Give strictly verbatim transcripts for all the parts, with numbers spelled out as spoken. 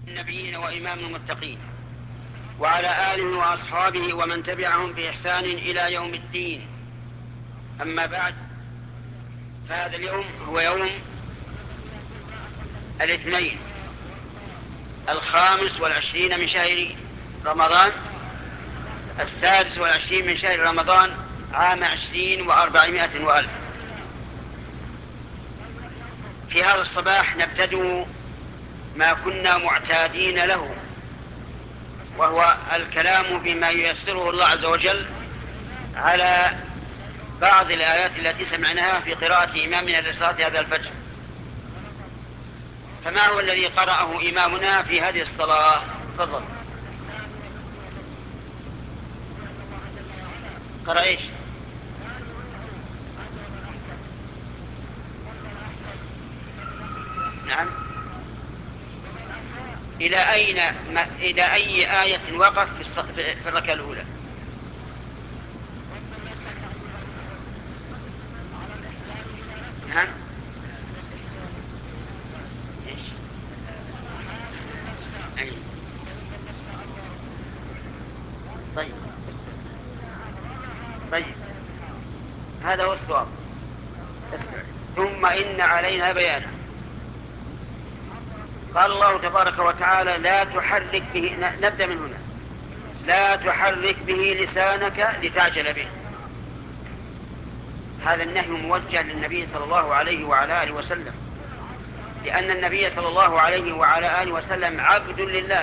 النبيين وإمام المتقين وعلى آله وأصحابه ومن تبعهم بإحسان إلى يوم الدين. أما بعد، فهذا اليوم هو يوم الاثنين الخامس والعشرين من شهر رمضان، السادس والعشرين من شهر رمضان، عام عشرين وأربعمائة وألف. في هذا الصباح نبتدئ ما كنا معتادين له، وهو الكلام بما ييسره الله عز وجل على بعض الآيات التي سمعناها في قراءة إمامنا لصلاة هذا الفجر. فما هو الذي قرأه إمامنا في هذه الصلاة؟ تفضل. قرأ إيش؟ نعم. إلى أين ما إلى أي آية وقف في, في الركعة الأولى؟ نعم. إيش؟ أي. طيب طيب هذا هو الصواب. اسمع. ثم إن علينا بيانه. قال الله تبارك وتعالى: لا تحرك به، نبدأ من هنا، لا تحرك به لسانك لتعجل به. هذا النهي موجه للنبي صلى الله عليه وعلى آله وسلم، لأن النبي صلى الله عليه وعلى آله وسلم عبد لله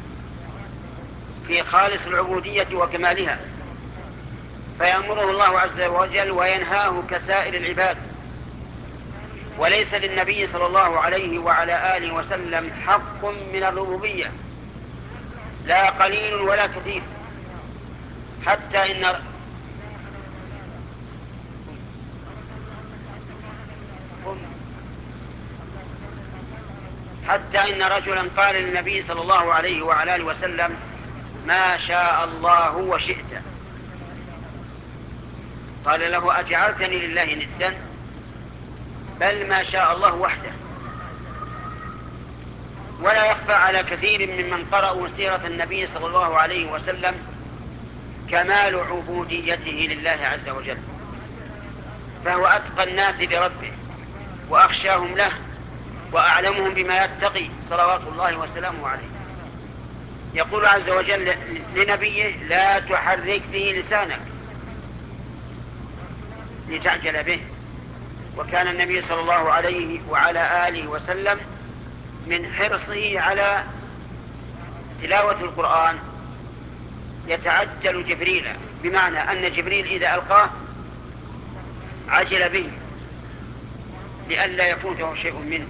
في خالص العبودية وكمالها، فيأمره الله عز وجل وينهاه كسائر العباد. وليس للنبي صلى الله عليه وعلى آله وسلم حق من الربوبية، لا قليل ولا كثير، حتى إن حتى إن رجلا قال للنبي صلى الله عليه وعلى آله وسلم: ما شاء الله وشئت. قال له: أجعلتني لله ندا؟ بل ما شاء الله وحده. ولا يخفى على كثير ممن قرأوا سيرة النبي صلى الله عليه وسلم كمال عبوديته لله عز وجل، فهو أتقى الناس بربه وأخشاهم له وأعلمهم بما يتقي، صلوات الله وسلامه عليه. يقول عز وجل لنبيه: لا تحرك به لسانك لتعجل به. وكان النبي صلى الله عليه وعلى آله وسلم من حرصه على تلاوة القرآن يتعجل جبريل، بمعنى أن جبريل إذا ألقاه عجل به لئلا يفوته شيء منه.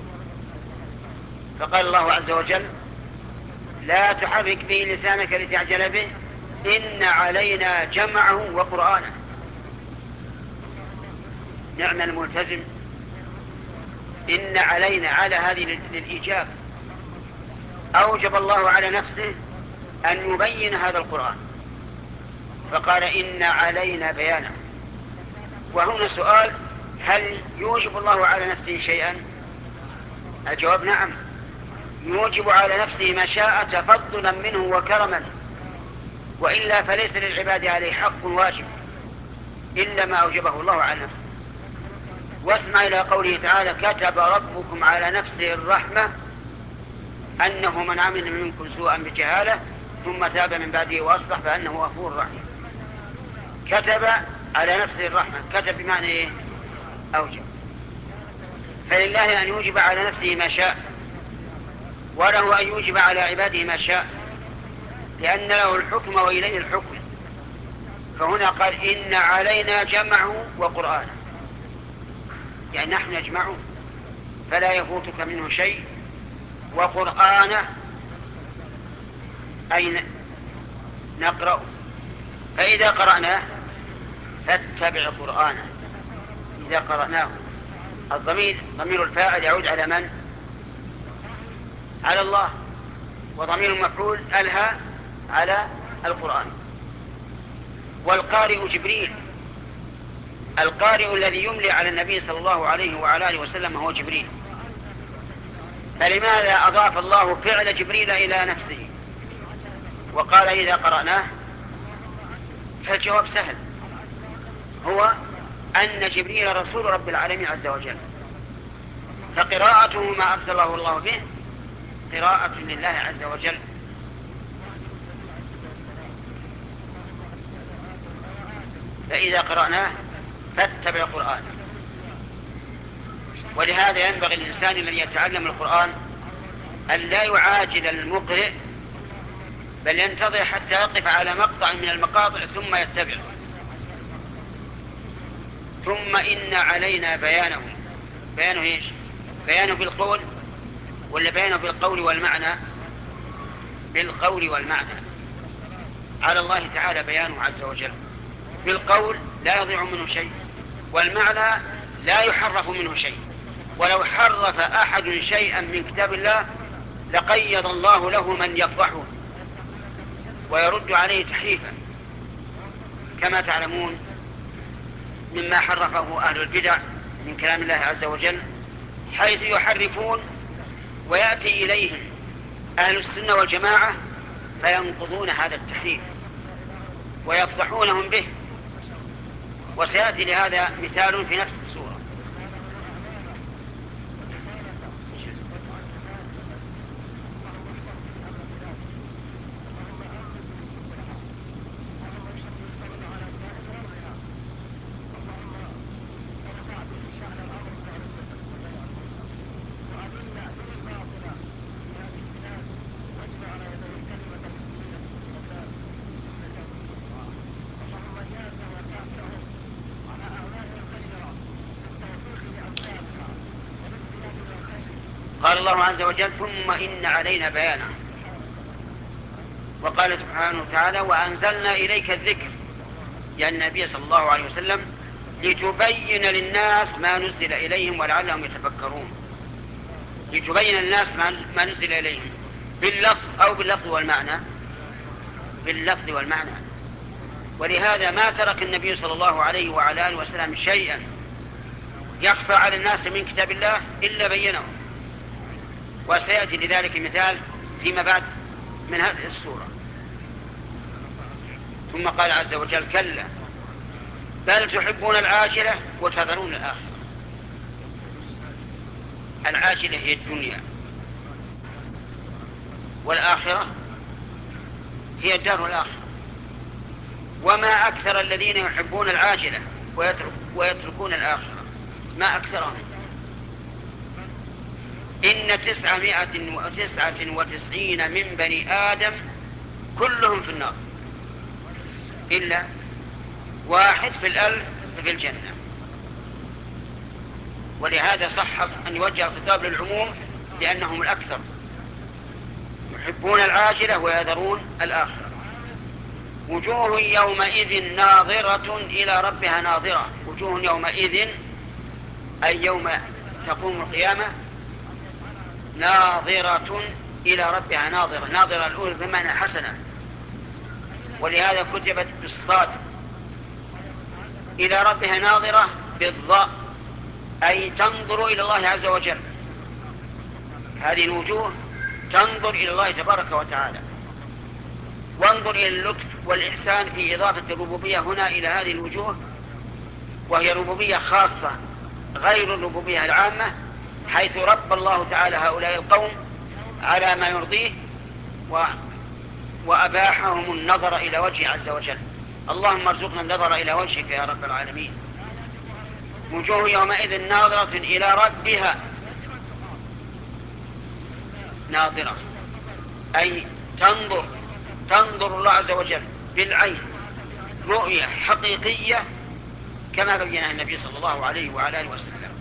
فقال الله عز وجل: لا تحرك به لسانك لتعجل به، إن علينا جمعه وقرآنه. نعم الملتزم. إن علينا، على هذه للإيجاب، أوجب الله على نفسه أن يبين هذا القرآن، فقال: إن علينا بيانه. وهنا سؤال: هل يوجب الله على نفسه شيئا؟ الجواب: نعم، يوجب على نفسه ما شاء تفضلا منه وكرما، وإلا فليس للعباد عليه حق واجب إلا ما أوجبه الله على نفسه. واسمع إلى قوله تعالى: كتب ربكم على نفسه الرحمة أنه من عمل منكم سوءا بجهالة ثم تاب من بعده وأصلح فأنه غفور رحيم. كتب على نفسه الرحمة، كتب بمعنى إيه؟ أوجب. فلله أن يوجب على نفسه ما شاء، وله أن يوجب على عباده ما شاء، لأن له الحكم وإليه الحكم. فهنا قال: إن علينا جمعه وقرآنه، يعني نحن نجمعه فلا يفوتك منه شيء، وقرآنه أي نقرأ، فإذا قرأناه فاتبع قرآنه. إذا قرأناه، الضمير ضمير الفاعل يعود على من؟ على الله، وضمير المفعول ألها على القرآن. والقارئ جبريل، القارئ الذي يملي على النبي صلى الله عليه وعلى آله وسلم هو جبريل. فلماذا أضاف الله فعل جبريل إلى نفسه وقال إذا قرأناه؟ فالجواب سهل، هو أن جبريل رسول رب العالمين عز وجل، فقراءته ما أرسله الله به قراءة لله عز وجل. فإذا قرأناه فاتبع القرآن. ولهذا ينبغي الإنسان الذي يتعلم القرآن أن لا يعاجل المقرئ، بل ينتظر حتى يقف على مقطع من المقاطع ثم يتبع. ثم إن علينا بيانه. بيانه إيش؟ بيانه بالقول ولا بيانه بالقول والمعنى؟ بالقول والمعنى. على الله تعالى بيانه عز وجل. بالقول لا يضيع منه شيء، والمعنى لا يحرف منه شيء. ولو حرف أحد شيئا من كتاب الله لقيض الله له من يفضحه ويرد عليه تحريفا، كما تعلمون مما حرفه أهل البدع من كلام الله عز وجل، حيث يحرفون ويأتي إليهم أهل السنة والجماعة فينقضون هذا التحريف ويفضحونهم به. وسيأتي لهذا مثال في نفس السورة. قال الله عز وجل ثم إن علينا بيانه. وقال سبحانه وتعالى وأنزلنا إليك الذكر، يعني النبي صلى الله عليه وسلم، لتبين للناس ما نزل إليهم ولعلهم يتفكرون. لتبين للناس ما نزل إليهم باللفظ أو باللفظ والمعنى؟ باللفظ والمعنى. ولهذا ما ترك النبي صلى الله عليه وعلى آله وسلم شيئا يخفى على الناس من كتاب الله إلا بينه. وسيأتي لذلك مثال فيما بعد من هذه السورة. ثم قال عز وجل كلا بل تحبون العاجلة وتذرون الآخرة. العاجلة هي الدنيا، والآخرة هي الدار الآخرة. وما أكثر الذين يحبون العاجلة ويترك ويتركون الآخرة، ما أكثرهم. إن تسعمائة وتسعة وتسعين من بني آدم كلهم في النار إلا واحد في الألف في الجنة. ولهذا صح أن يوجه الخطاب للعموم لأنهم الأكثر يحبون العاجلة ويذرون الآخرة. وجوه يومئذ ناظرة إلى ربها ناظرة. وجوه يومئذ أي يوم تقوم القيامة ناظرة إلى ربها ناظرة. ناظرة الأولى بمعنى حسنة، ولهذا كتبت بالصاد. إلى ربها ناظرة بالضاء، أي تنظر إلى الله عز وجل. هذه الوجوه تنظر إلى الله تبارك وتعالى. وانظر إلى اللطف والإحسان في إضافة الربوبية هنا إلى هذه الوجوه، وهي ربوبية خاصة غير الربوبية العامة، حيث رب الله تعالى هؤلاء القوم على ما يرضيه و... وأباحهم النظر إلى وجهه عز وجل. اللهم ارزقنا النظر إلى وجهك يا رب العالمين. وجوه يومئذ ناظرة إلى ربها ناظرة، أي تنظر تنظر الله عز وجل بالعين رؤية حقيقية كما بينها النبي صلى الله عليه وعلى آله وسلم.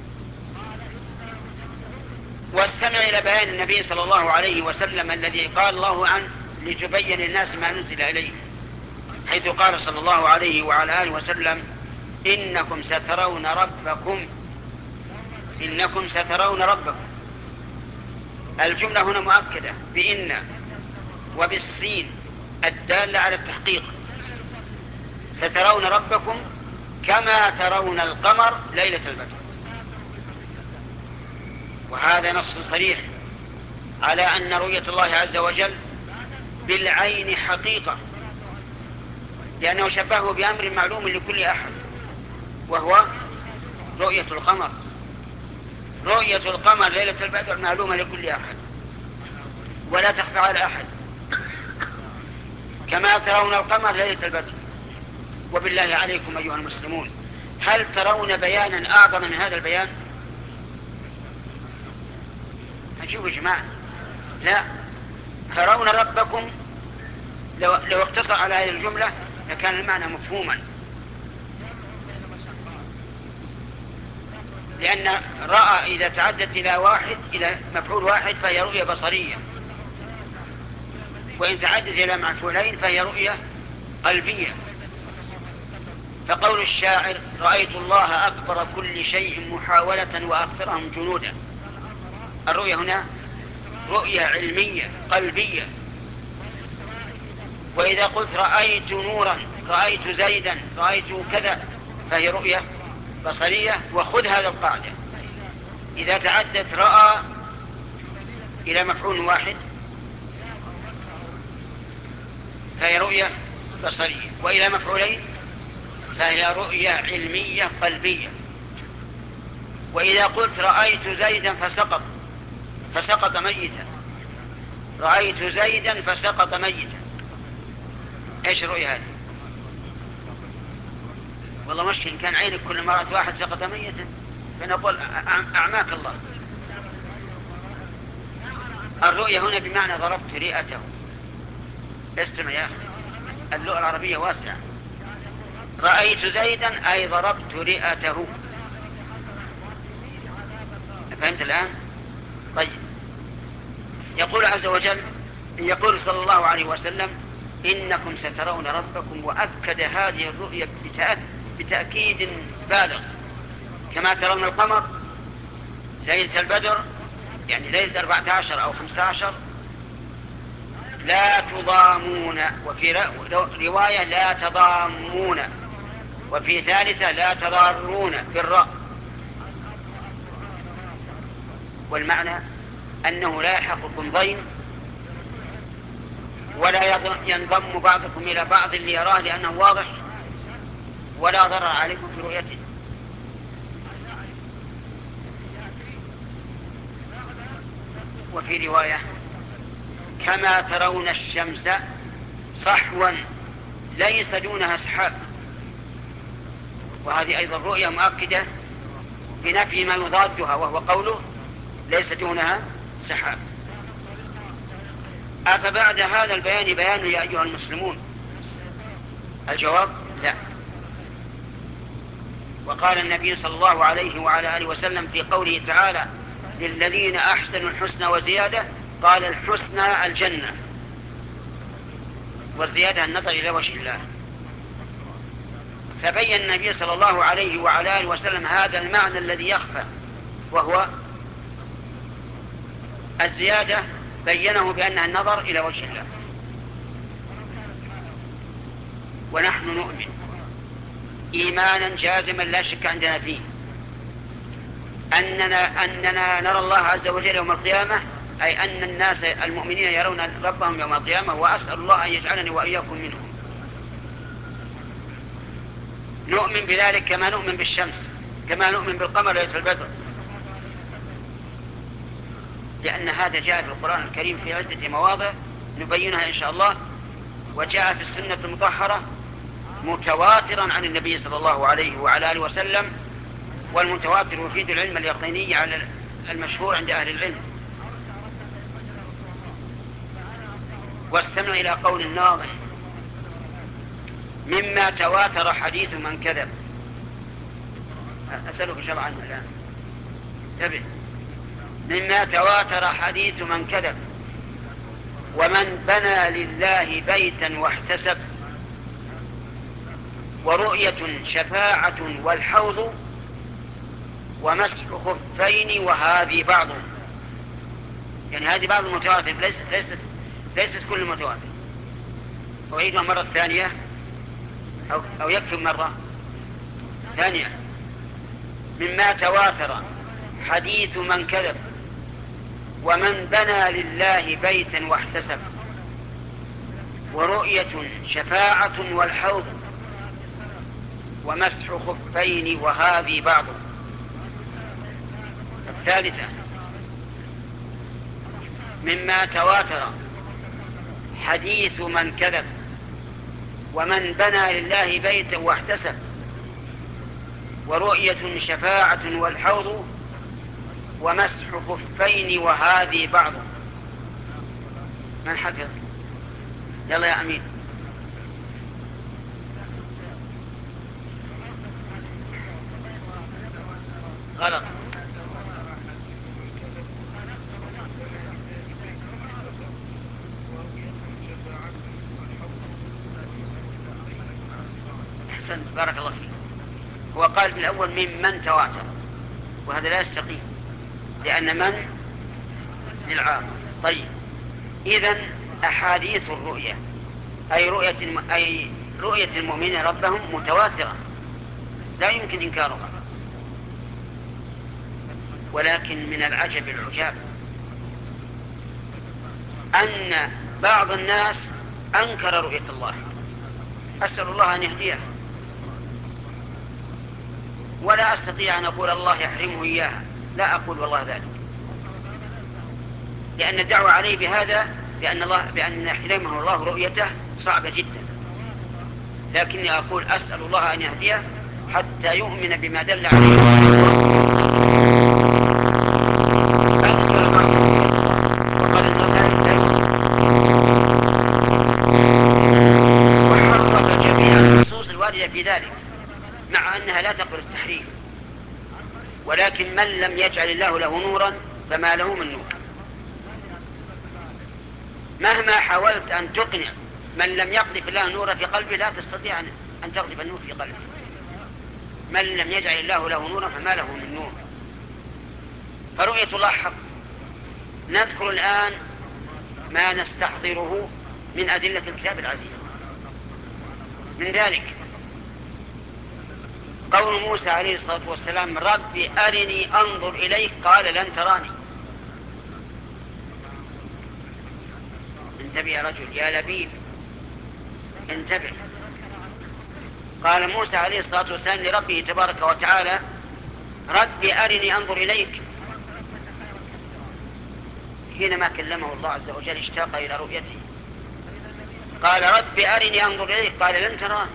واستمع إلى بيان النبي صلى الله عليه وسلم الذي قال الله عنه لتبين للناس ما نزل إليه، حيث قال صلى الله عليه وعلى آله وسلم إنكم سترون ربكم إنكم سترون ربكم. الجملة هنا مؤكدة بإن وبالسين الدالة على التحقيق. سترون ربكم كما ترون القمر ليلة البدر. وهذا نص صريح على أن رؤية الله عز وجل بالعين حقيقة، لأنه شبهه بأمر معلوم لكل أحد، وهو رؤية القمر. رؤية القمر ليلة البدر معلومة لكل أحد ولا تخفى على أحد، كما ترون القمر ليلة البدر. وبالله عليكم أيها المسلمون، هل ترون بيانا أعظم من هذا البيان؟ هنشوف يا جماعة. لا، ترون ربكم لو, لو اقتصر على هذه الجملة لكان المعنى مفهوما، لأن رأى إذا تعدت إلى واحد إلى مفعول واحد فهي رؤية بصرية، وإن تعدت إلى مفعولين فهي رؤية قلبية. فقول الشاعر رأيت الله أكبر كل شيء محاولة وأكثرهم جنودا، الرؤية هنا رؤية علمية قلبية. وإذا قلت رأيت نورا، رأيت زيدا، رأيت كذا، فهي رؤية بصرية. وخذ هذا القاعدة، إذا تعدت رأى إلى مفعول واحد فهي رؤية بصرية، وإلى مفعولين فهي رؤية علمية قلبية. وإذا قلت رأيت زيدا فسقط فسقط ميتا، رأيت زيدا فسقط ميتا، ايش الرؤية هذه؟ والله مشكل، كان عينك كل ما رأت واحد سقط ميتا فنقول أعماك الله. الرؤية هنا بمعنى ضربت رئته. استمع يا أخي، اللغة العربية واسعة. رأيت زيدا أي ضربت رئته. فهمت الآن؟ طيب. يقول عز وجل، يقول صلى الله عليه وسلم إنكم سترون ربكم، وأكد هذه الرؤية بتأكيد بالغ. كما ترون القمر ليلة البدر، يعني ليلة أربعة عشر أو خمسة عشر، لا تضامون، وفي رواية لا تضامون، وفي ثالثة لا تضارون بالراء. والمعنى أنه لا يحقكم ضيم ولا ينضم بعضكم إلى بعض ليراه لأنه واضح، ولا ضرر عليكم في رؤيته. وفي رواية كما ترون الشمس صحوا ليس دونها سحاب، وهذه أيضا رؤية مؤكدة بنفي ما يضادها، وهو قوله ليس دونها سحاب. أفبعد هذا البيان بيان يا أيها المسلمون؟ الجواب لا. وقال النبي صلى الله عليه وعلى آله وسلم في قوله تعالى للذين أحسنوا الحسنى وزيادة، قال الحسنى الجنة، والزيادة النظر إلى وجه الله. فبين النبي صلى الله عليه وعلى آله وسلم هذا المعنى الذي يخفى، وهو الزيادة، بينه بأنها النظر إلى وجه الله. ونحن نؤمن إيمانا جازما لا شك عندنا فيه أننا, أننا نرى الله عز وجل يوم القيامة، أي أن الناس المؤمنين يرون ربهم يوم القيامة، وأسأل الله أن يجعلني وإياكم منهم. نؤمن بذلك كما نؤمن بالشمس، كما نؤمن بالقمر ليلة البدر، لأن هذا جاء في القرآن الكريم في عدة مواضع نبينها إن شاء الله، وجاء في السنة المطهرة متواترا عن النبي صلى الله عليه وعلى آله وسلم. والمتواتر يفيد العلم اليقيني على المشهور عند أهل العلم. واستمع إلى قول الناظم مما تواتر حديث من كذب. أسألك شرعا الآن تبع. مما تواتر حديث من كذب، ومن بنى لله بيتا واحتسب، ورؤية شفاعة والحوض، ومسح خفين وهذه بعض. يعني هذه بعض المتواتر، ليست, ليست, ليست كل المتواتر. أعيدها مرة ثانية أو, أو يكفي مرة ثانية. مما تواتر حديث من كذب، ومن بنى لله بيتا واحتسب، ورؤية شفاعة والحوض، ومسح خفين وهذه بعض. الثالثة مما تواتر حديث من كذب، ومن بنى لله بيتا واحتسب، ورؤية شفاعة والحوض، ومسح خفين وهذه بعض. من حفظ؟ يلا يا أمين. غلط. أحسنت، بارك الله فيك. هو قال بالأول ممن تواتر، وهذا لا يستقيم لأن من للعام. طيب، إذن أحاديث الرؤية أي رؤية أي رؤية المؤمنين ربهم متواترة لا يمكن إنكارها. ولكن من العجب العجاب أن بعض الناس أنكر رؤية الله. أسأل الله أن يهديه، ولا أستطيع أن أقول الله يحرمه إياها، لا أقول والله ذلك، لأن الدعوة عليه بهذا بأن الله بأن يحرمه الله رؤيته صعبة جدا. لكني أقول أسأل الله أن يهديه حتى يؤمن بما دل عليه وحرف جميع النصوص الواردة في ذلك، مع أنها لا تقبل التحريف. ولكن من لم يجعل الله له نورا فما له من نور. مهما حاولت أن تقنع من لم يقذف الله نورا في قلبه لا تستطيع أن تقذف النور في قلبه. من لم يجعل الله له نورا فما له من نور. فرؤية الله حق. نذكر الآن ما نستحضره من أدلة الكتاب العزيز. من ذلك قول موسى عليه الصلاة والسلام رب أرني أنظر إليك قال لن تراني. انتبه يا رجل يا لبيب، انتبه. قال موسى عليه الصلاة والسلام لربه تبارك وتعالى رب أرني أنظر إليك. حينما كلمه الله عز وجل اشتاق إلى رؤيته. قال رب أرني أنظر إليك قال لن تراني.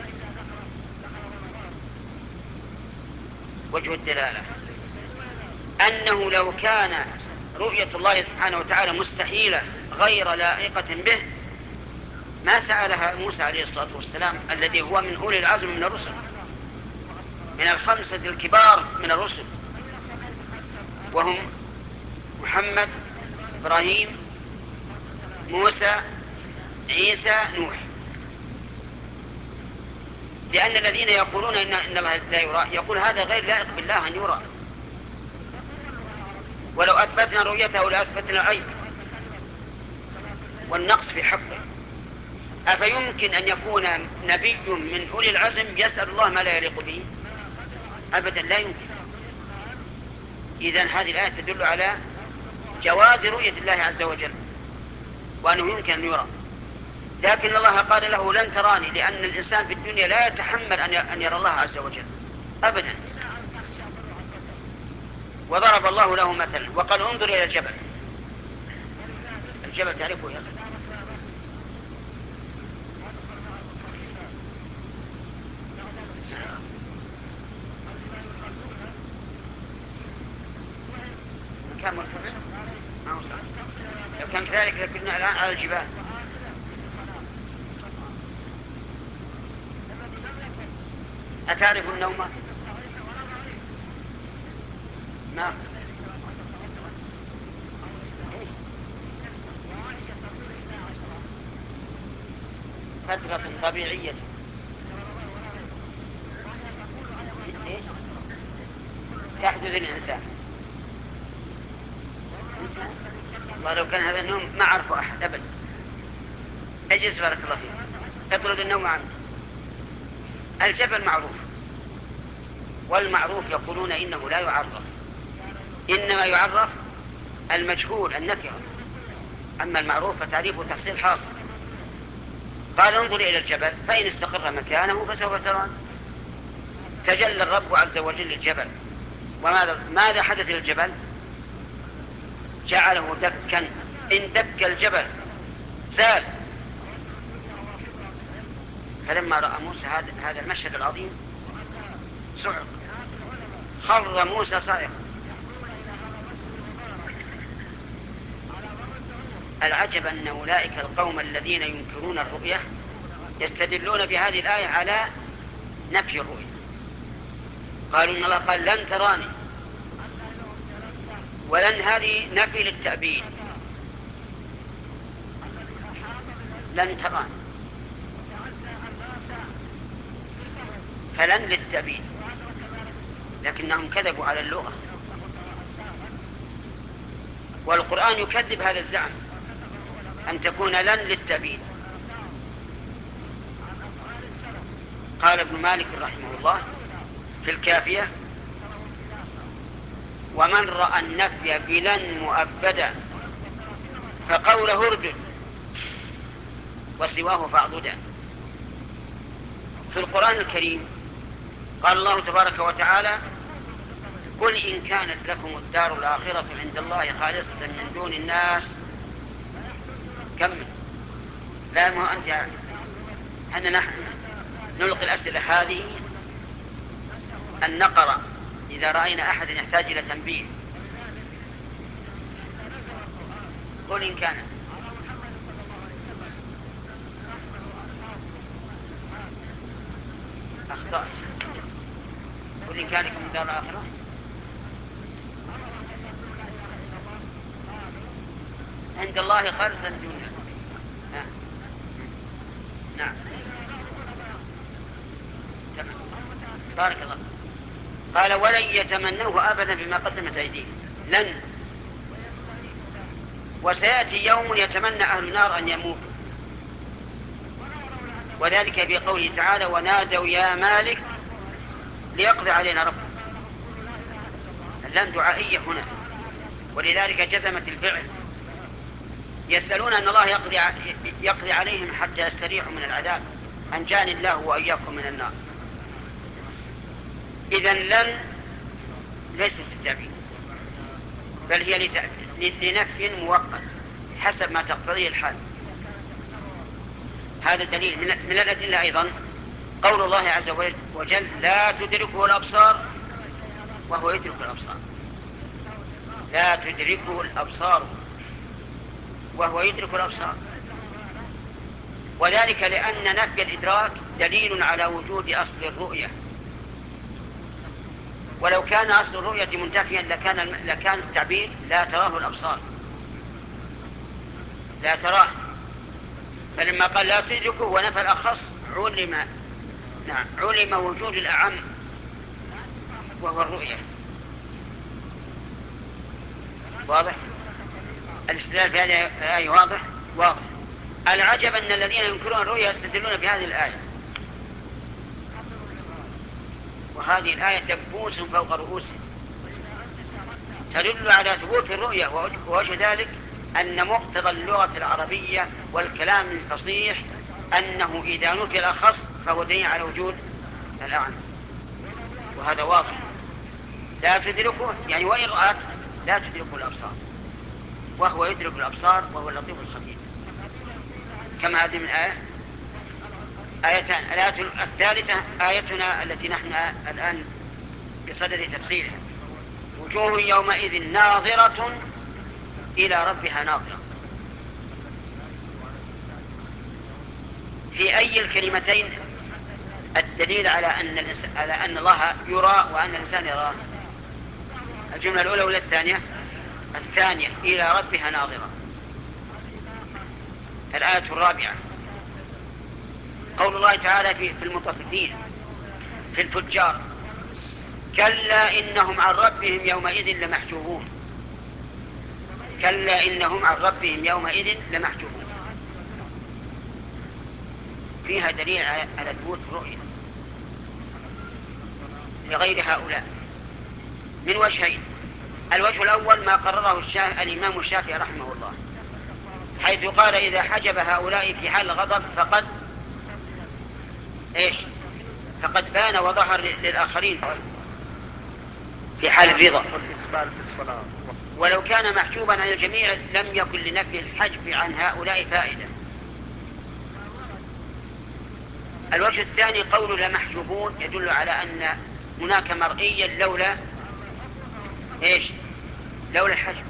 وجه الدلالة أنه لو كان رؤية الله سبحانه وتعالى مستحيلة غير لائقة به ما سألها موسى عليه الصلاة والسلام الذي هو من أولي العزم من الرسل، من الخمسة الكبار من الرسل، وهم محمد، إبراهيم، موسى، عيسى، نوح. لأن الذين يقولون إن, إن الله لا يرى يقول هذا غير لائق بالله أن يرى. ولو أثبتنا رؤيته لأثبتنا العيب والنقص في حقه. أفيمكن أن يكون نبي من أولي العزم يسأل الله ما لا يليق به؟ أبدا لا يمكن. إذن هذه الآية تدل على جواز رؤية الله عز وجل وأنه يمكن أن يرى. لكن الله قال له لن تراني لأن الإنسان في الدنيا لا يتحمل أن يرى الله عز وجل أبدا. وضرب الله له مثلا وقال انظر إلى الجبل. الجبل تعرفه يا أخي؟ كان مرتفع ما هو صح. لو كان كذلك لكنا الآن على الجبال. أتعرف النوم؟ نعم. فترة طبيعية تحدث الإنسان. والله لو كان هذا النوم ما عرفه أحد أبدا. اجلس بارك الله فيك. اطرد النوم عنه. الجبل معروف، والمعروف يقولون إنه لا يعرف، إنما يعرف المجهول النكرة، أما المعروف فتعريفه تحصيل حاصل. قال انظر إلى الجبل فإن استقر مكانه فسوف تراني. تجلى الرب عز وجل للجبل، وماذا ماذا حدث للجبل؟ جعله دكا، إن دك الجبل زال. فلما رأى موسى هذا المشهد العظيم صعق، خر موسى صائقا. العجب أن أولئك القوم الذين ينكرون الرؤية يستدلون بهذه الآية على نفي الرؤية. قالوا إن الله قال لن تراني، ولن هذه نفي للتأبيد، لن تراني، فلن للتأبيد، لكنهم كذبوا على اللغة، والقرآن يكذب هذا الزعم أن تكون لن للتأبيد. قال ابن مالك رحمه الله في الكافية: ومن رأى النفي بلن مؤبدا فقوله اردد وسواه فاعضدا. في القرآن الكريم قال الله تبارك وتعالى: قل إن كانت لكم الدار الآخرة عند الله خالصة من دون الناس. كمل. لا مو أنت، أن نحن نلقي الأسئلة هذه أن نقرأ إذا رأينا أحد يحتاج إلى تنبيه. قل إن كان أخطأت. قل إن كان لكم الدار الآخرة عند الله خالصا من دون الناس. آه. نعم تمام. بارك الله. قال: ولن يتمنوه أبدا بما قدمت أيديهم. لن. وسيأتي يوم يتمنى أهل النار أن يموتوا، وذلك في قوله تعالى: ونادوا يا مالك ليقضي علينا ربك. اللام دعائية هنا، ولذلك جزمت الفعل. يسألون أن الله يقضي, يقضي عليهم حتى يستريحوا من العذاب. أنجاني الله وإياكم من النار. إذن لن ليست التأبيد، بل هي لنفي مؤقت حسب ما تقتضيه الحال. هذا دليل. من الأدلة أيضا قول الله عز وجل: لا تدركه الأبصار وهو يدرك الأبصار. لا تدركه الأبصار وهو يدرك الأبصار. وذلك لأن نفي الإدراك دليل على وجود أصل الرؤية، ولو كان أصل الرؤية منتفيا لكان, لكان التعبير لا تراه الأبصار، لا تراه. فلما قال لا تدركه ونفى الأخص علم، نعم علم وجود الأعم وهو الرؤية. واضح؟ الاستدلال في هذه الآية واضح واضح. العجب أن الذين ينكرون الرؤية يستدلون بهذه الآية، وهذه الآية دبوس فوق رؤوسهم تدل على ثبوت الرؤية. ووجه ذلك أن مقتضى اللغة العربية والكلام الفصيح أنه إذا نفي الأخص فهو دليل على وجود الأعم، وهذا واضح. لا تدركه يعني وإن رأت لا تدركه الأبصار وهو يدرك الأبصار وهو اللطيف الخبير. كما هذه من آية آيتان. الآية الثالثة آيتنا التي نحن الآن بصدد تفسيرها: وجوه يومئذ ناظرة إلى ربها ناظرة. في أي الكلمتين الدليل على أن, على أن الله يرى وأن الإنسان يراه؟ الجملة الأولى ولا الثانية؟ الثانية، إلى ربها ناظرة. الآية الرابعة قول الله تعالى في المطففين في الفجار: كلا إنهم عن ربهم يومئذ لمحجوبون. كلا إنهم عن ربهم يومئذ لمحجوبون. فيها دليل على ثبوت الرؤية لغير هؤلاء من وجهين: الوجه الأول ما قرره الشاف... الإمام الشافعي رحمه الله، حيث قال إذا حجب هؤلاء في حال الغضب فقد إيش فقد بان وظهر للآخرين في حال الرضا. ولو كان محجوبا عن الجميع لم يكن لنفي الحجب عن هؤلاء فائدة. الوجه الثاني قول لمحجوبون يدل على أن هناك مرئيا لولا إيش لولا الحجب.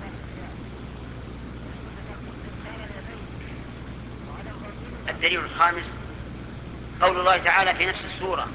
الدليل الخامس قول الله تعالى في نفس السورة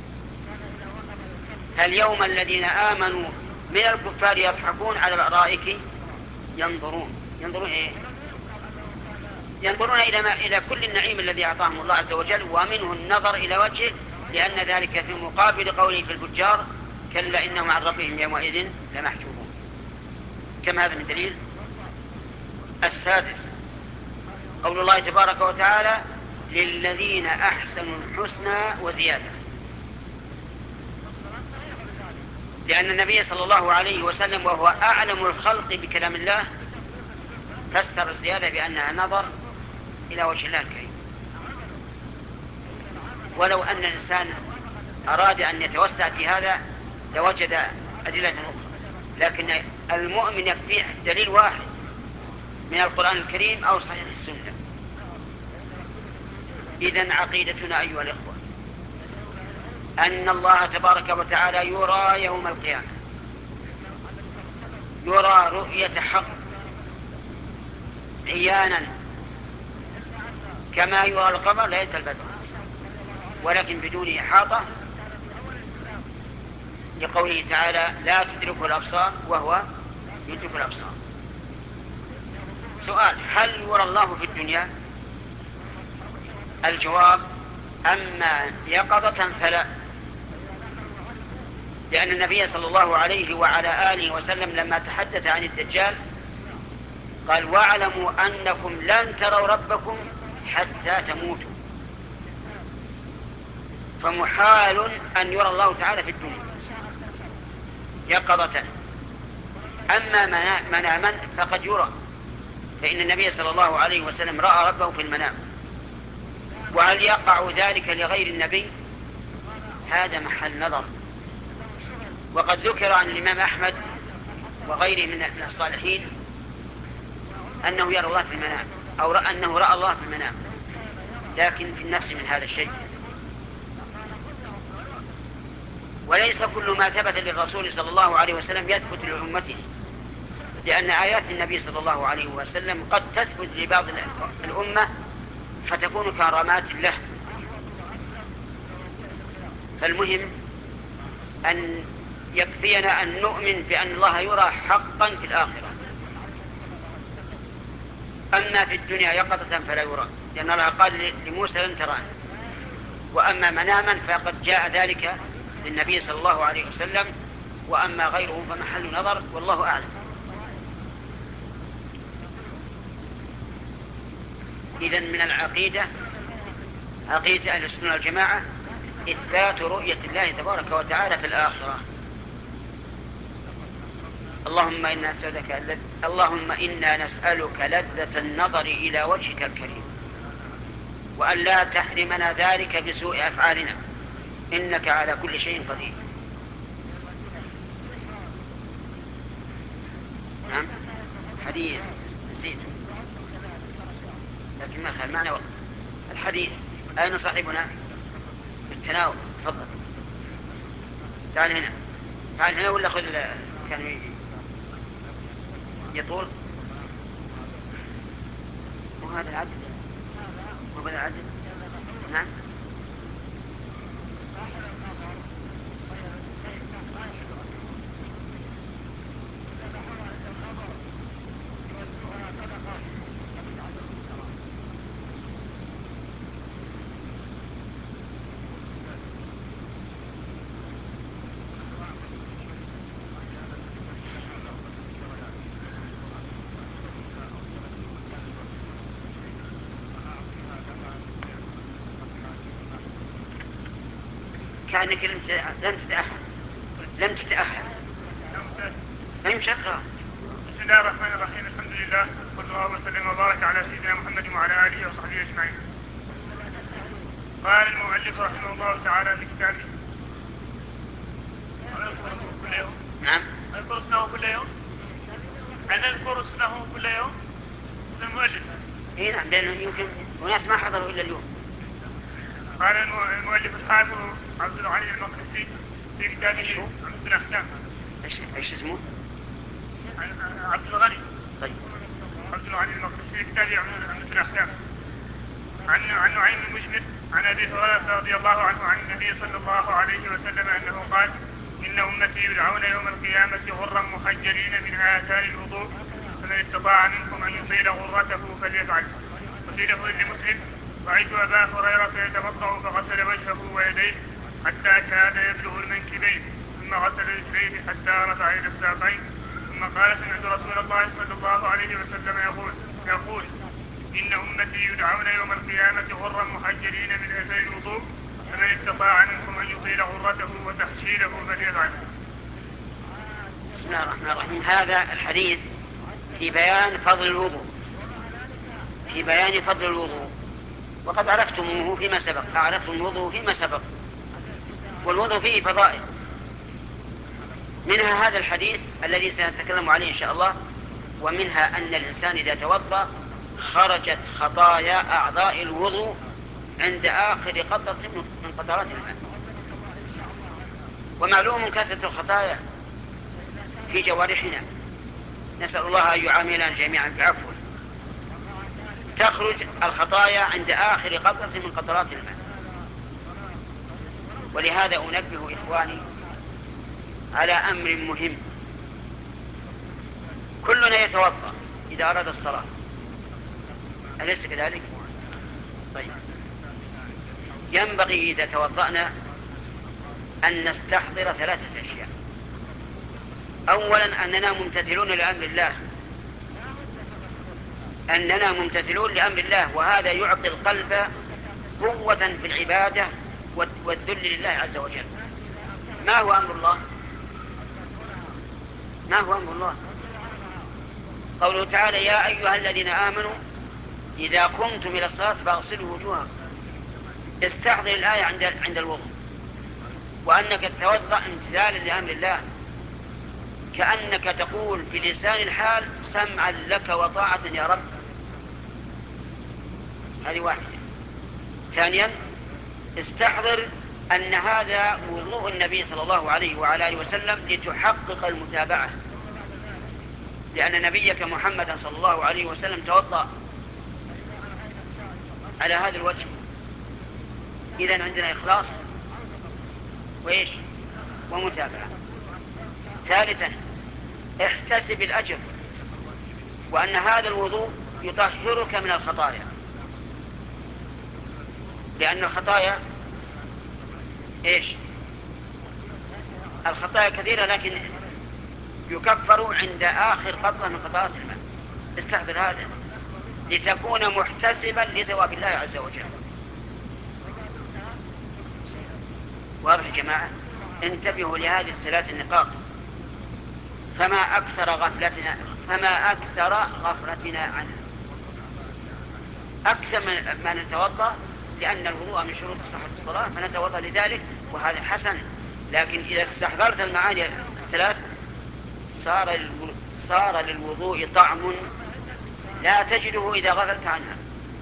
فاليوم الذين آمنوا من الكفار يضحكون على الأرائك ينظرون. ينظرون إيه؟ ينظرون إلى, ما إلى كل النعيم الذي أعطاهم الله عز وجل، ومنه النظر إلى وجهه، لأن ذلك في مقابل قوله في الفجار كلا إنهم عن ربهم يومئذ لمحجوبون. كم هذا من دليل؟ السادس قول الله تبارك وتعالى للذين أحسنوا الحسنى وزيادة، لأن النبي صلى الله عليه وسلم وهو أعلم الخلق بكلام الله فسر الزيادة بأنها نظر إلى وجه الله الكريم. ولو أن الإنسان أراد أن يتوسع في هذا لوجد أدلة أخرى، لكن المؤمن يكفيه دليل واحد من القرآن الكريم أو صحيح السنة. إذن عقيدتنا أيها الإخوة أن الله تبارك وتعالى يرى يوم القيامة، يرى رؤية حق عيانا كما يرى القمر ليلة البدر، ولكن بدون إحاطة، لقوله تعالى لا تدركه الأبصار وهو يدرك الأبصار. سؤال: هل يرى الله في الدنيا؟ الجواب: أما يقظة فلا، لأن النبي صلى الله عليه وعلى آله وسلم لما تحدث عن الدجال قال واعلموا أنكم لن تروا ربكم حتى تموتوا، فمحال أن يرى الله تعالى في الدنيا يقظة. أما مناما فقد يرى، فإن النبي صلى الله عليه وسلم رأى ربه في المنام. وهل يقع ذلك لغير النبي؟ هذا محل نظر. وقد ذكر عن الإمام أحمد وغيره من الصالحين أنه يرى الله في المنام، أو رأى أنه رأى الله في المنام، لكن في النفس من هذا الشيء. وليس كل ما ثبت للرسول صلى الله عليه وسلم يثبت لأمته، لأن آيات النبي صلى الله عليه وسلم قد تثبت لبعض الأمة فتكون كرامات له. فالمهم أن يكفينا أن نؤمن بأن الله يرى حقا في الآخرة. أما في الدنيا يقظة فلا يرى، لأن الله قال لموسى لن تراني. وأما مناما فقد جاء ذلك للنبي صلى الله عليه وسلم، وأما غيره فمحل نظر والله أعلم. إذن من العقيدة عقيدة أهل السنة والجماعة إثبات رؤية الله تبارك وتعالى في الآخرة. اللهم إنا نسألك لذ... اللهم إنا نسألك لذة النظر إلى وجهك الكريم، وأن لا تحرمنا ذلك بسوء أفعالنا، إنك على كل شيء قدير. نعم حديث نسيت لكن ما خير معنا وقت. الحديث أين صاحبنا؟ التناول. تفضل تعال هنا، تعال هنا ولا خذ كان يطول. وهذا العدد وهذا العدد. نعم كأنك لم تتأهل لم تتأهل امشي اقرأ. بسم الله الرحمن الرحيم. الحمد لله صلى الله وسلم وبارك على سيدنا محمد وعلى آله وصحبه أجمعين. قال المؤلف رحمه الله تعالى في كتابه: ونذكر كل يوم. نعم. نذكر اسمه كل يوم. نذكر اسمه كل يوم. المؤلف. اي نعم، لأنه يمكن وناس ما حضروا إلا اليوم. قال المؤلف الحافظ عبد الغني المقدسي في كتابه عمدة الأحكام. ايش ايش اسمه؟ عبد الغني. طيب. عبد الغني المقدسي في كتابه عمدة الأحكام. عن عن نعيم المجمل عن ابي هريره رضي الله عنه عن النبي صلى الله عليه وسلم انه قال: ان امتي يدعون يوم القيامه غرا محجلين من اثار الوضوء، فمن استطاع منكم ان يطيل غرته فليفعل. وفي لفظ لمسلم: رايت ابا هريره يتوضا فغسل وجهه ويديه حتى كاد يبلغ المنكبين، ثم غسل رجليه حتى رفع الى الساقين، ثم قال: سمعت رسول الله صلى الله عليه وسلم يقول يقول إن أمتي يدعون يوم القيامة غرا محجلين من أثر الوضوء، فمن استطاع منكم أن يطيل غرته وتحجيله فليفعل. بسم الله الرحمن الرحيم. هذا الحديث في بيان فضل الوضوء، في بيان فضل الوضوء، وقد عرفتموه فيما سبق، أعرفتم الوضوء فيما سبق، والوضوء فيه فضائل، منها هذا الحديث الذي سنتكلم عليه إن شاء الله، ومنها أن الإنسان إذا توضأ خرجت خطايا أعضاء الوضوء عند آخر قطرة من قطرات الماء. ومعلوم كثرة الخطايا في جوارحنا، نسأل الله أن يعاملنا جميعا بعفوه. تخرج الخطايا عند آخر قطرة من قطرات الماء. ولهذا أنبه إخواني على أمر مهم. كلنا يتوضأ إذا أراد الصلاة، أليس كذلك؟ طيب، ينبغي إذا توضأنا أن نستحضر ثلاثة أشياء. أولا أننا ممتثلون لأمر الله، أننا ممتثلون لأمر الله، وهذا يعطي القلب قوة في العبادة والذل لله عز وجل. ما هو أمر الله؟ ما هو أمر الله؟ قوله تعالى: يا أيها الذين آمنوا إذا قمتم إلى الصلاة فاغسلوا وجوهكم. استحضر الآية عند عند الوضوء، وأنك تتوضأ امتثالا لأمر الله، كأنك تقول بلسان الحال: سمعا لك وطاعة يا رب. هذه واحدة. ثانيا، استحضر أن هذا وضوء النبي صلى الله عليه وعلى آله وسلم لتحقق المتابعة، لأن نبيك محمدا صلى الله عليه وسلم توضأ على هذا الوجه. إذن عندنا إخلاص وإيش ومتابعة. ثالثا، احتسب الأجر، وأن هذا الوضوء يطهرك من الخطايا، لأن الخطايا إيش؟ الخطايا كثيرة، لكن يكفر عند آخر قطرة من قطرات الماء. استحضر هذا لتكون محتسبا لثواب الله عز وجل. واضح يا جماعة؟ انتبهوا لهذه الثلاث النقاط. فما أكثر غفلتنا فما أكثر غفلتنا عنه. أكثر من ما نتوضأ، لأن الوضوء من شروط صحة الصلاة، فنتوضأ لذلك، وهذا حسن. لكن إذا استحضرت المعاني الثلاث صار صار للوضوء طعم لا تجده إذا غفلت عنها.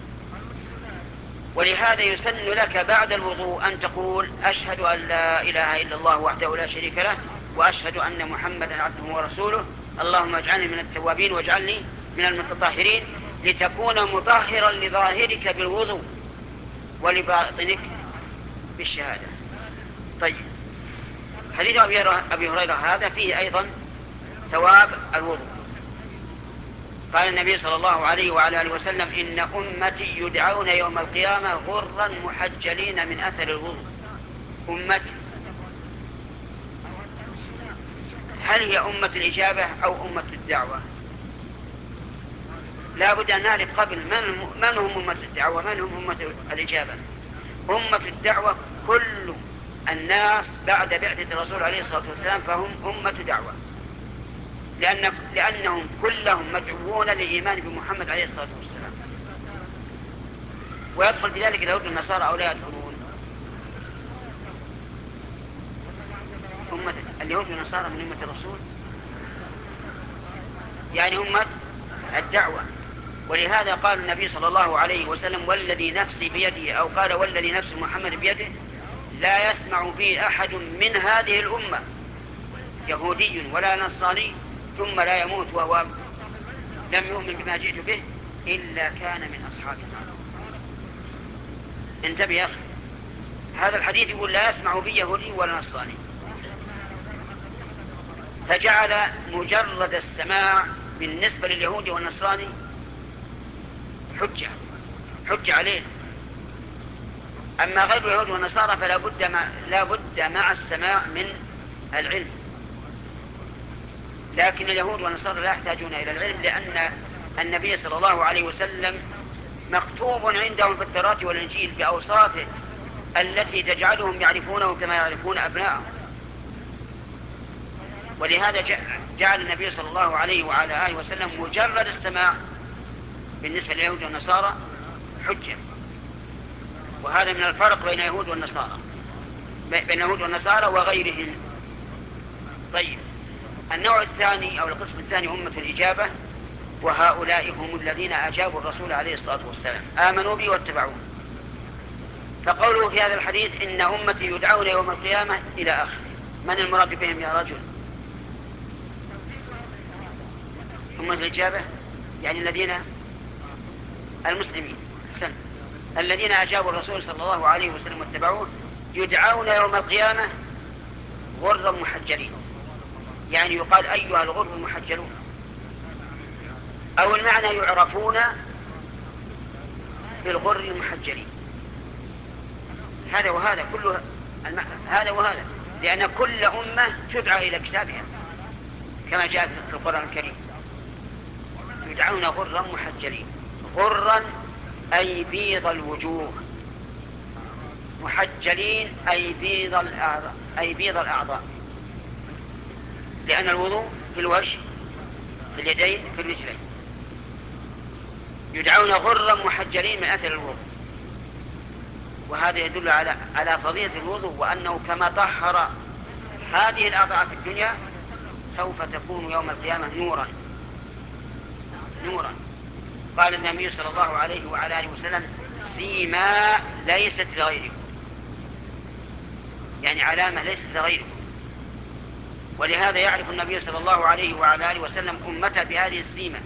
ولهذا يسن لك بعد الوضوء أن تقول: أشهد أن لا إله إلا الله وحده لا شريك له، وأشهد أن محمدا عبده ورسوله، اللهم اجعلني من التوابين واجعلني من المتطهرين، لتكون مطهرا لظاهرك بالوضوء ولباطنك بالشهادة. طيب، حديث أبي هريرة هذا فيه أيضا ثواب الوضوء. قال النبي صلى الله عليه وعلى آله وسلم: إن أمتي يدعون يوم القيامة غرا محجلين من أثر الوضوء. أمتي، هل هي أمة الإجابة أو أمة الدعوة؟ لا بد أن نعرف قبل من هم أمة الدعوة ومن هم أمة الإجابة. أمة الدعوة كل الناس بعد بعثة الرسول عليه الصلاة والسلام، فهم أمة دعوة. لأن لأنهم كلهم مدعوون للإيمان بمحمد عليه الصلاة والسلام. ويدخل في ذلك اليهود والنصارى أو لا يدخلون؟ أمة اليهود والنصارى من أمة الرسول، يعني أمة الدعوة. ولهذا قال النبي صلى الله عليه وسلم: والذي نفسي بيده، أو قال: والذي نفس محمد بيده، لا يسمع بي أحد من هذه الأمة يهودي ولا نصراني ثم لا يموت وهو لم يؤمن بما جئت به إلا كان من أصحاب النار. انتبه يا أخي، هذا الحديث يقول لا يسمع بي يهودي ولا نصراني، فجعل مجرد السماع بالنسبة لليهودي والنصراني حجة حجة عليه. أما غير اليهود والنصارى فلا بد مع, لا بد مع السماع من العلم. لكن اليهود والنصارى لا يحتاجون إلى العلم، لأن النبي صلى الله عليه وسلم مكتوب عندهم في التوراة والإنجيل بأوصافه التي تجعلهم يعرفونه كما يعرفون أبناءهم. ولهذا جعل النبي صلى الله عليه وعلى آله وسلم مجرد السماع بالنسبة لليهود والنصارى حجة. وهذا من الفرق بين اليهود والنصارى بين اليهود والنصارى وغيرهم. طيب، النوع الثاني أو القسم الثاني أمة الإجابة، وهؤلاء هم الذين أجابوا الرسول عليه الصلاة والسلام، آمنوا به واتبعوه. فقوله في هذا الحديث: إن أمتي يدعون يوم القيامة إلى آخره، من المراد بهم يا رجل؟ أمة الإجابة يعني الذين المسلمين حسن الذين أجابوا الرسول صلى الله عليه وسلم واتبعوه، يدعون يوم القيامة غرا محجلين، يعني يقال أيها الغر المحجلون، أو المعنى يعرفون بالغر المحجلين. هذا وهذا كله الم... هذا وهذا، لأن كل أمة تدعى إلى كتابها كما جاء في القرآن الكريم: يدعون غرا محجلين. غرا أي بيض الوجوه، محجلين أي بيض الأعضاء أي بيض الأعضاء، لأن الوضوء في الوجه، في اليدين، في الرجلين. يدعون غرا محجلين من أثر الوضوء، وهذا يدل على على فضيلة الوضوء، وأنه كما طهر هذه الأعضاء في الدنيا سوف تكون يوم القيامة نورا نورا. قال النبي صلى الله عليه وعلى آله وسلم: سيما ليست لغيركم، يعني علامة ليست لغيركم. ولهذا يعرف النبي صلى الله عليه وعلى آله وسلم أمته بهذه السيمة.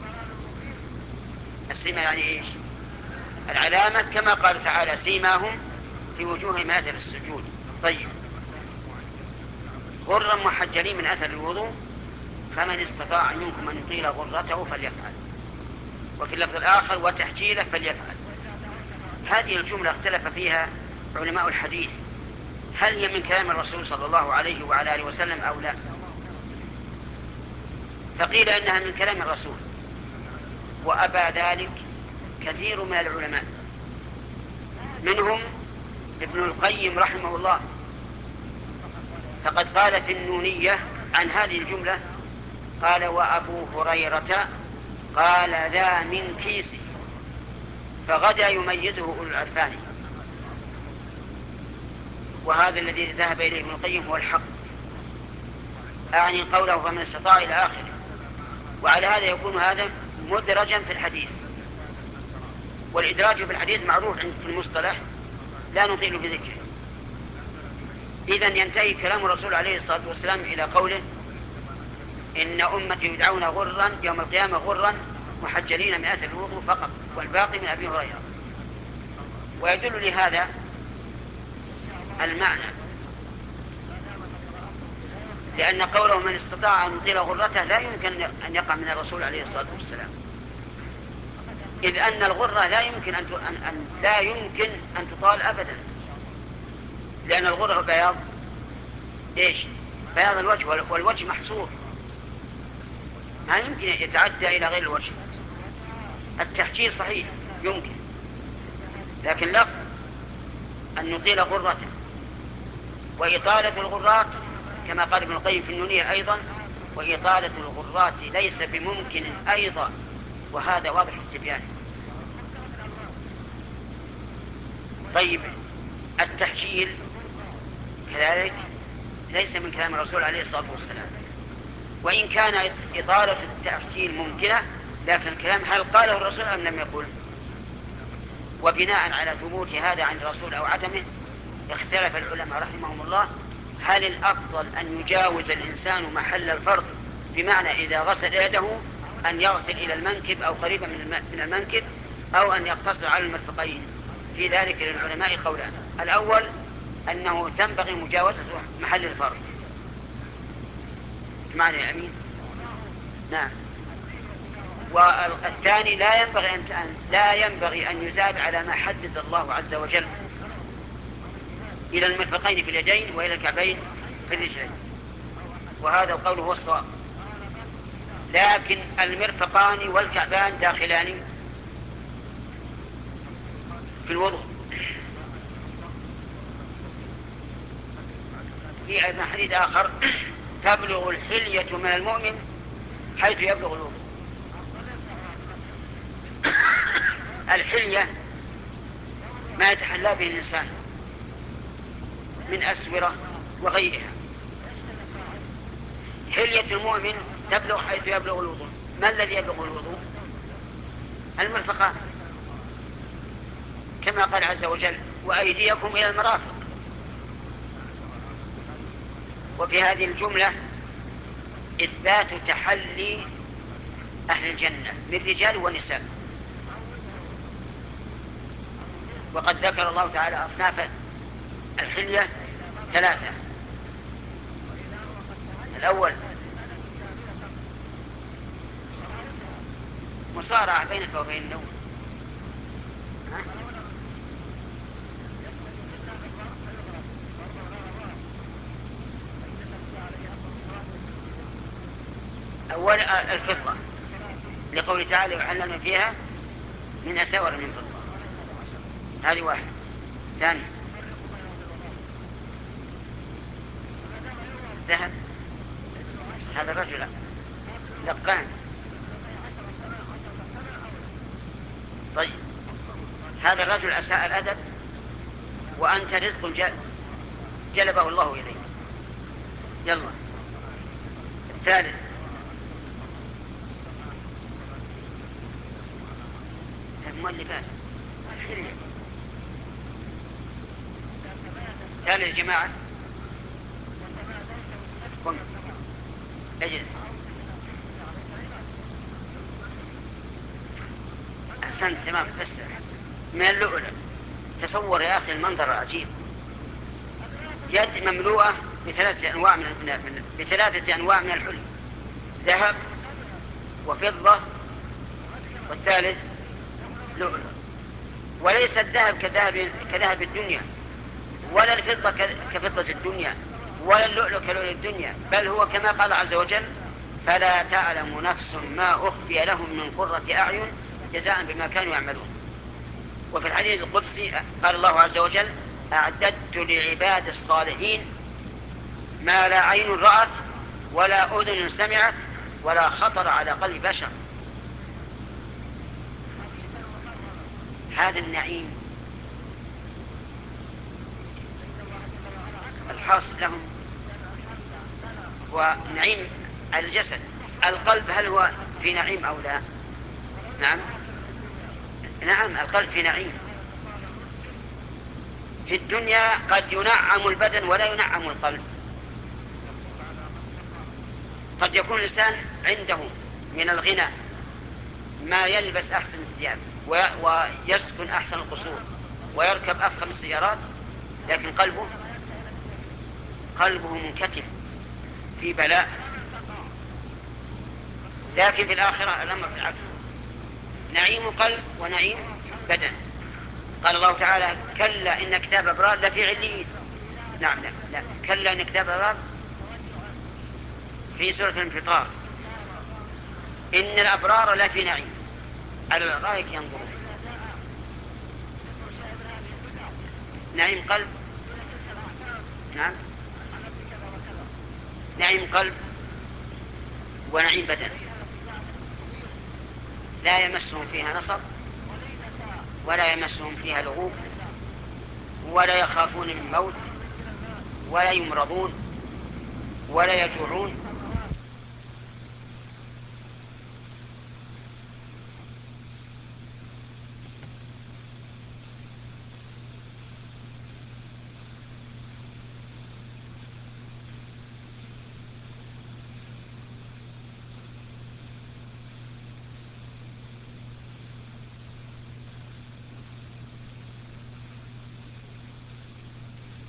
السيمة يعني إيش؟ العلامة، كما قال تعالى: سيماهم في وجوههم من أثر السجود. طيب، غرا محجلين من أثر الوضوء، فمن استطاع منكم أن يطيل غرته فليفعل. وفي اللفظ الآخر: وتحجيله فليفعل. هذه الجملة اختلف فيها علماء الحديث، هل هي من كلام الرسول صلى الله عليه وعلى آله وسلم أو لا؟ فقيل إنها من كلام الرسول، وأبى ذلك كثير من العلماء، منهم ابن القيم رحمه الله، فقد قال في النونية عن هذه الجملة، قال: وأبو هريرة قال ذا من كيسي، فغدا يميزه أولو العرفان. وهذا الذي ذهب إليه ابن القيم هو الحق، أعني قوله فمن استطاع إلى آخره. وعلى هذا يكون هذا مدرجا في الحديث، والإدراج في الحديث معروف في المصطلح، لا نطيل بذكره. إذن ينتهي كلام الرسول عليه الصلاة والسلام إلى قوله: إن أمتي يدعون غرا يوم القيامة غرا محجلين من أثر الوضوء فقط، والباقي من أبي هريرة. ويدل لهذا المعنى، لأن قوله من استطاع أن يطيل غرته لا يمكن أن يقع من الرسول عليه الصلاة والسلام، إذ أن الغرة لا يمكن أن, أن لا يمكن أن تطال أبدا، لأن الغرة بياض إيش؟ بياض الوجه، والوجه محصور، ما يمكن يتعدى إلى غير الوجه. التحجيل صحيح يمكن، لكن لفظ أن نطيل غرته وإطالة الغرات كما قال ابن القيم في النونية أيضا وإطالة الغرات ليس بممكن أيضا، وهذا واضح التبيان. طيب التحجيل كذلك ليس من كلام الرسول عليه الصلاة والسلام، وإن كان إطالة التحجيل ممكنة، لكن الكلام هل قاله الرسول أم لم يقل؟ وبناء على ثبوت هذا عن الرسول أو عدمه اختلف العلماء رحمهم الله هل الأفضل أن يجاوز الإنسان محل الفرض، بمعنى إذا غسل يده أن يغسل إلى المنكب أو قريبا من المنكب، أو أن يقتصر على المرفقين. في ذلك للعلماء قولان: الأول أنه تنبغي مجاوزة محل الفرض. معنى يا أمين؟ نعم. والثاني لا ينبغي أن لا ينبغي أن يزاد على ما حدد الله عز وجل، إلى المرفقين في اليدين وإلى الكعبين في الرجلين، وهذا القول هو الصواب. لكن المرفقان والكعبان داخلان في الوضوء. في أيضا حديث آخر: تبلغ الحلية من المؤمن حيث يبلغ الوضوء. الحلية ما يتحلى به الإنسان من أسورة وغيرها. حلية المؤمن تبلغ حيث يبلغ الوضوء. ما الذي يبلغ الوضوء؟ المرفقان، كما قال عز وجل: وأيديكم إلى المرافق. وفي هذه الجملة إثبات تحلي أهل الجنة من رجال ونساء. وقد ذكر الله تعالى أصناف الحلية ثلاثة: الأول مصارعة بينك وبين النوم، أول الفضة لقوله تعالى: يحللن فيها من أساور من فضة. هذه واحد. ثاني ذهب. هذا الرجل لقان. طيب هذا الرجل أساء الأدب، وأنت رزق جلبه الله إليك. يلا. الثالث المؤلفات الحلية. ثالث يا جماعة قم اجلس. أحسنت تمام. بس من اللؤلؤ. تصور يا أخي المنظر العجيب: يد مملوءة بثلاثة أنواع من من بثلاثة أنواع من الحلي: ذهب وفضة والثالث لؤلؤ. وليس الذهب كذهب كذهب الدنيا، ولا الفضة كفضة الدنيا، ولا اللؤلؤ كلؤلؤ الدنيا، بل هو كما قال عز وجل: فلا تعلم نفس ما أخفي لهم من قرة أعين جزاء بما كانوا يعملون. وفي الحديث القدسي قال الله عز وجل: أعددت لعباد الصالحين ما لا عين رأت ولا أذن سمعت ولا خطر على قلب بشر. هذا النعيم الحاصل لهم ونعيم على الجسد. القلب هل هو في نعيم أو لا؟ نعم نعم القلب في نعيم. في الدنيا قد ينعم البدن ولا ينعم القلب. قد يكون الإنسان عنده من الغنى ما يلبس أحسن الثياب ويسكن أحسن القصور ويركب أفخم السيارات، لكن قلبه قلبه منكتم في بلاء. لكن في الآخرة الأمر بالعكس: نعيم قلب ونعيم بدن. قال الله تعالى: كلا إن كتاب أبرار لفي عليين. نعم لا, لا. كلا إن كتاب أبرار في سورة الانفطار: إن الأبرار لفي نعيم على الأرائك ينظرون. نعيم قلب. نعم نعيم قلب ونعيم بدن، لا يمسهم فيها نصب ولا يمسهم فيها لغوب ولا يخافون من موت ولا يمرضون ولا يجوعون